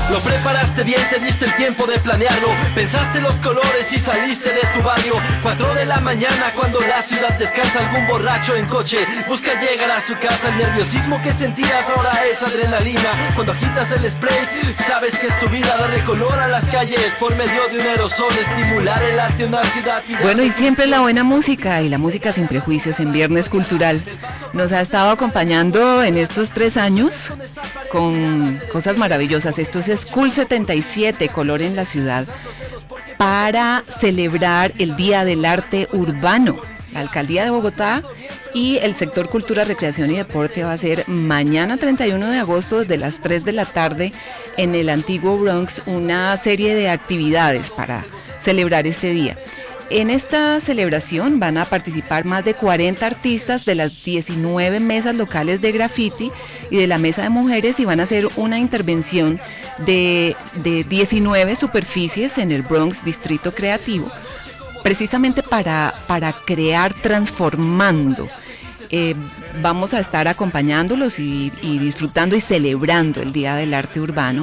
Lo preparaste bien, te diste el tiempo de planearlo. Pensaste los colores y saliste de tu barrio. 4 de la mañana cuando la ciudad descansa. Algún borracho en coche busca llegar a su casa. El nerviosismo que sentías ahora es adrenalina. Cuando agitas el spray, sabes que es tu vida. Darle color a las calles por medio de un aerosol. Estimular el arte de una ciudad. Bueno, y siempre la buena música y la música sin prejuicios en Viernes Cultural nos ha estado acompañando en estos 3 años con cosas maravillosas. Esto es School 77, Color en la Ciudad, para celebrar el Día del Arte Urbano. La Alcaldía de Bogotá y el sector Cultura, Recreación y Deporte va a ser mañana 31 de agosto desde las 3 de la tarde en el antiguo Bronx una serie de actividades para celebrar este día. En esta celebración van a participar más de 40 artistas de las 19 mesas locales de graffiti y de la mesa de mujeres, y van a hacer una intervención de 19 superficies en el Bronx Distrito Creativo, precisamente para crear transformando. Vamos a estar acompañándolos y disfrutando y celebrando el Día del Arte Urbano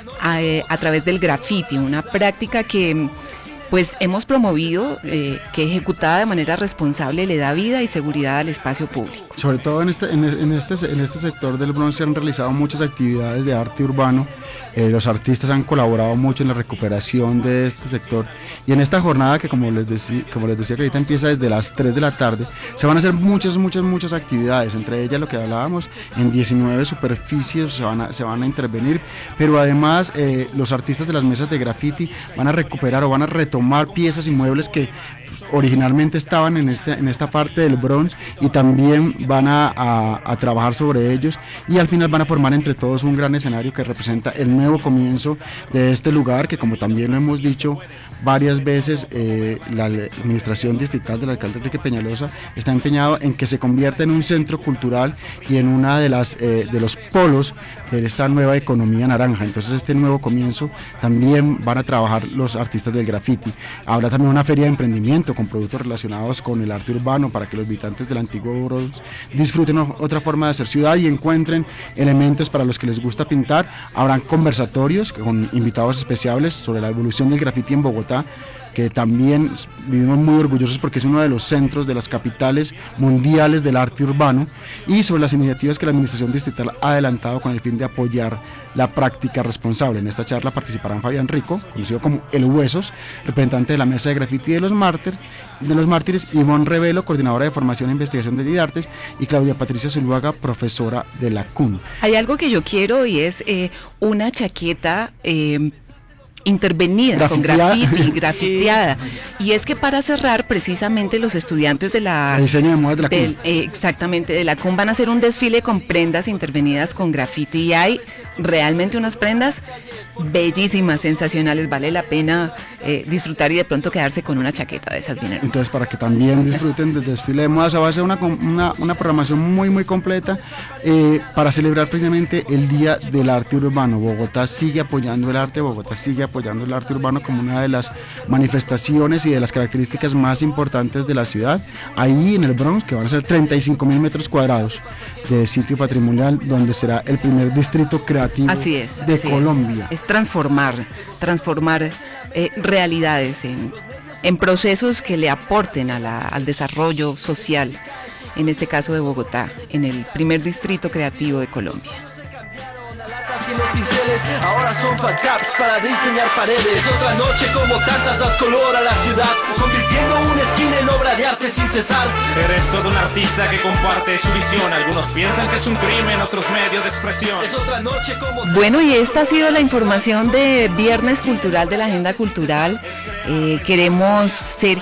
a través del graffiti, una práctica que pues hemos promovido, que ejecutada de manera responsable le da vida y seguridad al espacio público. Sobre todo en este sector del Bronx se han realizado muchas actividades de arte urbano. Los artistas han colaborado mucho en la recuperación de este sector, y en esta jornada que como les decía que ahorita empieza desde las 3 de la tarde, se van a hacer muchas actividades, entre ellas lo que hablábamos, en 19 superficies se van a intervenir, pero además los artistas de las mesas de graffiti van a recuperar o van a retomar piezas y muebles que originalmente estaban en esta parte del Bronx, y también van a trabajar sobre ellos, y al final van a formar entre todos un gran escenario que representa el nuevo comienzo de este lugar, que como también lo hemos dicho varias veces, la administración distrital del alcalde Enrique Peñalosa está empeñado en que se convierta en un centro cultural y en una de los polos de esta nueva economía naranja. Entonces este nuevo comienzo también van a trabajar los artistas del graffiti. Habrá también una feria de emprendimiento con productos relacionados con el arte urbano para que los habitantes del antiguo Bronx disfruten otra forma de hacer ciudad y encuentren elementos para los que les gusta pintar. Habrán conversatorios con invitados especiales sobre la evolución del graffiti en Bogotá, que también vivimos muy orgullosos porque es uno de los centros de las capitales mundiales del arte urbano, y sobre las iniciativas que la administración distrital ha adelantado con el fin de apoyar la práctica responsable. En esta charla participarán Fabián Rico, conocido como El Huesos, representante de la Mesa de Graffiti de los Mártires, Ivonne Revelo, coordinadora de formación e investigación de Lidartes, y Claudia Patricia Zuluaga, profesora de la CUN. Hay algo que yo quiero, y es una chaqueta intervenida con graffiti, grafiteada, y es que para cerrar, precisamente los estudiantes de la diseño de modas de la CUN, exactamente, de la CUN, van a hacer un desfile con prendas intervenidas con graffiti, y hay realmente unas prendas bellísimas, sensacionales. Vale la pena disfrutar y de pronto quedarse con una chaqueta de esas bien hermosas. Entonces, para que también disfruten del desfile de modas, va a ser una programación muy completa para celebrar precisamente el Día del Arte Urbano. Bogotá sigue apoyando el arte, Bogotá sigue apoyando el arte urbano como una de las manifestaciones y de las características más importantes de la ciudad. Ahí en el Bronx, que van a ser 35.000 metros cuadrados de sitio patrimonial, donde será el primer distrito creativo de Colombia. Es transformar realidades en procesos que le aporten al desarrollo social, en este caso de Bogotá, en el primer distrito creativo de Colombia. Y los pinceles ahora son fat caps para diseñar paredes. Otra noche como tantas das color a la ciudad, convirtiendo una esquina en obra de arte sin cesar. Eres todo un artista que comparte su visión. Algunos piensan que es un crimen, otros medios de expresión. Es otra noche como... Bueno, y esta ha sido la información de Viernes Cultural de la Agenda Cultural. Queremos ser